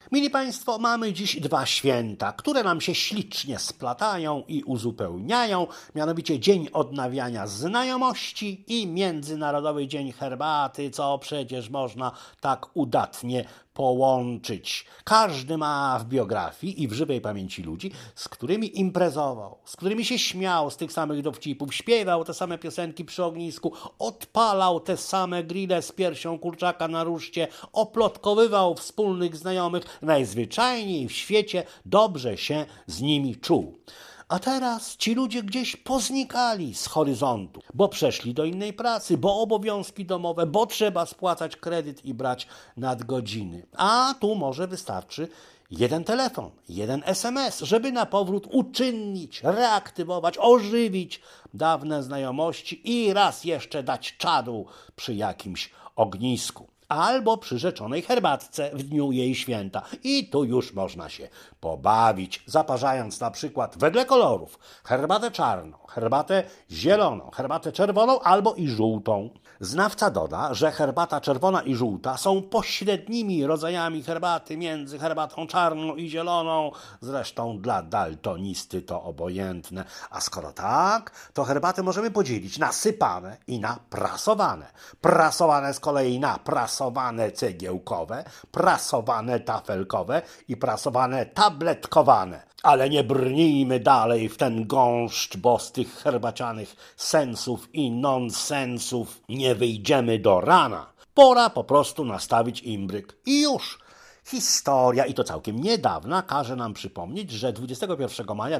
Mili Państwo, mamy dziś dwa święta, które nam się ślicznie splatają i uzupełniają, mianowicie Dzień Odnawiania Znajomości i Międzynarodowy Dzień Herbaty, co przecież można tak udatnie połączyć. Każdy ma w biografii i w żywej pamięci ludzi, z którymi imprezował, z którymi się śmiał z tych samych dowcipów, śpiewał te same piosenki przy ognisku, odpalał te same grille z piersią kurczaka na ruszcie, oplotkowywał wspólnych znajomych, najzwyczajniej w świecie dobrze się z nimi czuł. A teraz ci ludzie gdzieś poznikali z horyzontu, bo przeszli do innej pracy, bo obowiązki domowe, bo trzeba spłacać kredyt i brać nadgodziny. A tu może wystarczy jeden telefon, jeden SMS, żeby na powrót uczynnić, reaktywować, ożywić dawne znajomości i raz jeszcze dać czadu przy jakimś ognisku. Albo przy rzeczonej herbatce w dniu jej święta. I tu już można się pobawić, zaparzając na przykład wedle kolorów herbatę czarną, herbatę zieloną, herbatę czerwoną albo i żółtą. Znawca doda, że herbata czerwona i żółta są pośrednimi rodzajami herbaty między herbatą czarną i zieloną. Zresztą dla daltonisty to obojętne. A skoro tak, to herbatę możemy podzielić na sypane i na prasowane. Prasowane z kolei na prasowane cegiełkowe, prasowane tafelkowe i prasowane tabletkowane. Ale nie brnijmy dalej w ten gąszcz, bo z tych herbacianych sensów i nonsensów nie wyjdziemy do rana. Pora po prostu nastawić imbryk i już. Historia, i to całkiem niedawna, każe nam przypomnieć, że 21 maja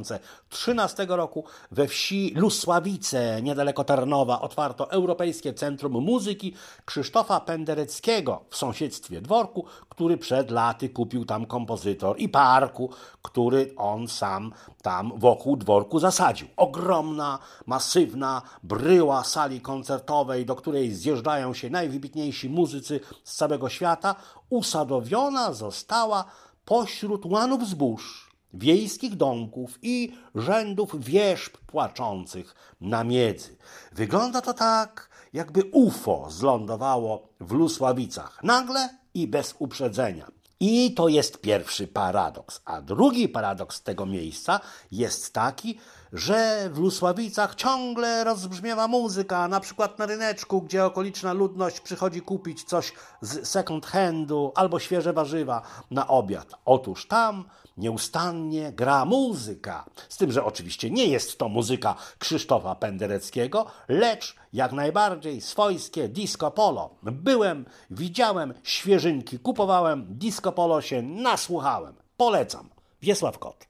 2013 roku we wsi Lusławice, niedaleko Tarnowa, otwarto Europejskie Centrum Muzyki Krzysztofa Pendereckiego w sąsiedztwie dworku, który przed laty kupił tam kompozytor, i parku, który on sam tam wokół dworku zasadził. Ogromna, masywna bryła sali koncertowej, do której zjeżdżają się najwybitniejsi muzycy z całego świata, usadowiona została pośród łanów zbóż, wiejskich domków i rzędów wierzb płaczących na miedzy. Wygląda to tak, jakby UFO zlądowało w Lusławicach, nagle i bez uprzedzenia. I to jest pierwszy paradoks. A drugi paradoks tego miejsca jest taki, że w Lusławicach ciągle rozbrzmiewa muzyka, na przykład na ryneczku, gdzie okoliczna ludność przychodzi kupić coś z second handu albo świeże warzywa na obiad. Otóż tam nieustannie gra muzyka. Z tym, że oczywiście nie jest to muzyka Krzysztofa Pendereckiego, lecz jak najbardziej swojskie disco polo. Byłem, widziałem świeżynki, kupowałem, disco polo się nasłuchałem. Polecam. Wiesław Kot.